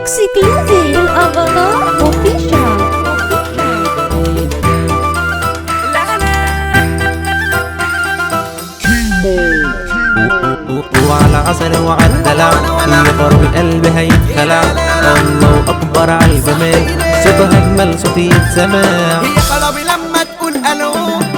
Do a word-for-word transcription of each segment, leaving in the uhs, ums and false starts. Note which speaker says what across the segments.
Speaker 1: اكسكلوزيف الافاتار اوفيشال.
Speaker 2: وعلى عسل وعلى الدلع يفرق القلب هيتخلع. الله اكبر على الجمال، صوتها اجمل صوت يتسمع.
Speaker 3: هي خرابي لما تقول الو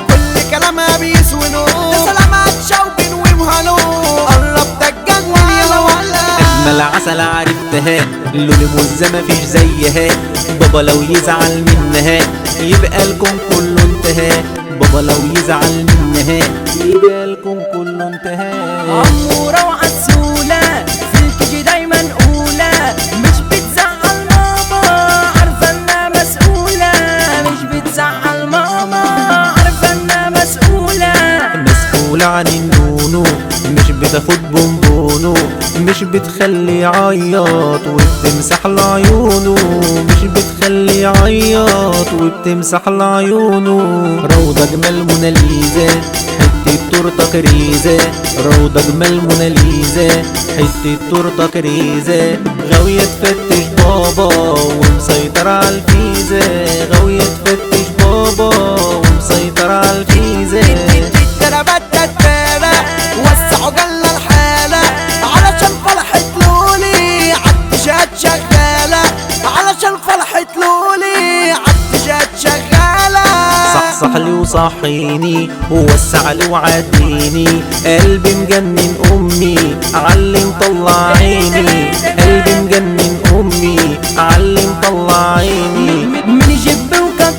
Speaker 3: كل كلامها بيسونو. سلامات شوقي ومهلو قربت اتجنن يلا ولا
Speaker 2: اجمل عسل عرفتها، لولي موزة مفيش زيها. بابا لو يزعل منها يبقى الكون كله انتهى. بابا لو يزعل منها يبقى الكون كله انتهى.
Speaker 4: أمورة وعسولة فيكي دايما أولى، مش بتزعل ماما عارفة إنها مسؤولة. مش بتزعل ماما عارفة إنها مسؤولة.
Speaker 2: مسؤولة عن النونو، مش بتاخد بونبونو. مش بتخلي يعيط وبتمسح لعيونه. مش بتخلي يعيط وبتمسح لعيونه. روضة جمال موناليزا حتة تورتة كريزة. روضة جمال موناليزا حتة تورتة كريزة. غاوية تفتش بابا ومسيطر على الفيزا. غاوية تفتش بابا ومسيطر على الفيزا.
Speaker 3: الترابات تتبالة وسعوا جلة الحالة علشان فرحة لولي عالتيشات شغالة. علشان فرحة لولي عالتيشات شغالة.
Speaker 2: صحصح لي وصحيني ووسع لي وعديني. قلبي مجنن امي علي مطلع عيني. قلبي مجنن امي علي مطلع عيني.
Speaker 4: من جب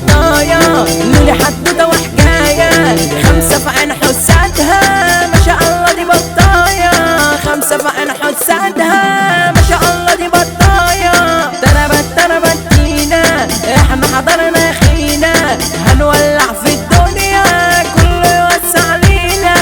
Speaker 4: وقطايا لولي حدوتة وحكاية. خمسة في عين حساتها ما شاء الله دي بطاية. خمسة في عين حساتها ما شاء الله دي بطاية. تربت تربت فينا احنا حضرنا خينا. هنولع في الدنيا كله يوسع لينا.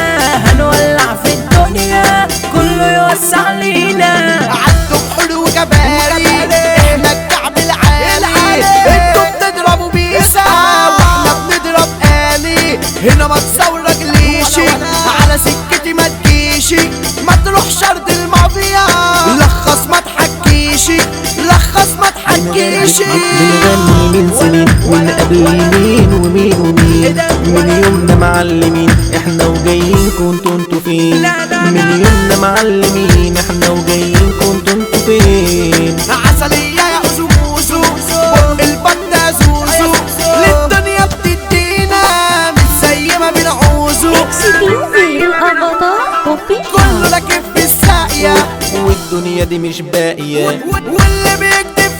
Speaker 4: هنولع في الدنيا كله يوسع لينا.
Speaker 3: عدوا بحلو وكباري احنا الكعب العالي. انتوا بتضربوا بيسا واحنا بنضرب آلي. هنا ما تصورجليشي على سكتي ما تجيشي. ما تروحش ارض المافيا لخص ما تحكيشي. لخص ما تحكيشي.
Speaker 2: بنغني من سنين ونقابل مين ومين ومين. من يومنا معلمين احنا وجايين كنتوا انتوا فين. من يومنا معلمين احنا وجايين كنتوا انتوا فين.
Speaker 3: عسلية يا أزوزو بق البطة زوزو. للدنيا بتدينا مش زي ما بنعوزو.
Speaker 1: اكسكلوزيف الافاتار اوفيشال.
Speaker 3: كله راكب في الساقية
Speaker 2: والدنيا دي مش باقية.
Speaker 3: واللي بيكتب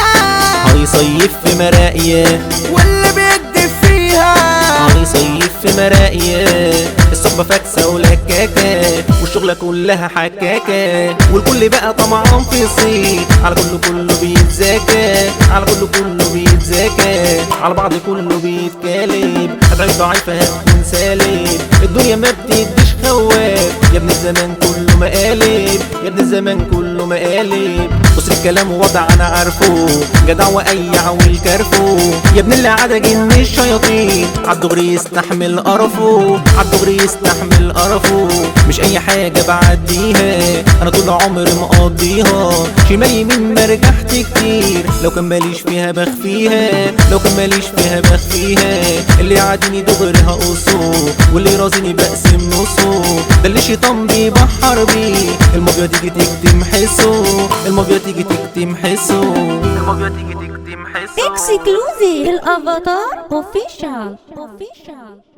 Speaker 3: فيها
Speaker 2: هيصيف في مراقية.
Speaker 3: واللي بيكتب فيها
Speaker 2: هيصيف في مراقية. الصحبة فاكسة ولكاكة والشغلة كلها حكاكة. والكل بقى طمعان في الصيت. على كله كله بيتذاكى. على كله كله بيتذاكى. على بعض كله بيتكالب. هتعيش ضعيفة هتكون سالب. الدنيا ما بتديش خواف يا ابن الزمان كله مقالب. يا ابن الزمان كله مقالب. بص الكلام وضع انا عارفه جدع وقيع والكرفو. يا ابن اللي عدا جن الشياطين عالدغري يستحمل قرفه. عالدغري يستحمل قرفه. مش اي حاجة بعديها انا طول عمري مقضيها. شمال يمين ما رجعت كتير. لو كان ماليش فيها بخفيها. لو كان ماليش فيها بخفيها. اللي يعاديني دغري هقصه واللي يرازيني بقسم نصه. ده اللي شيطان بيبحر بيه. المافيا تيجي تكتم حسه. المافيا تيجي تكتم حسه. المافيا تيجي تكتم حسه.
Speaker 1: اكسكلوزيف الافاتار اوفيشال. اوفيشال.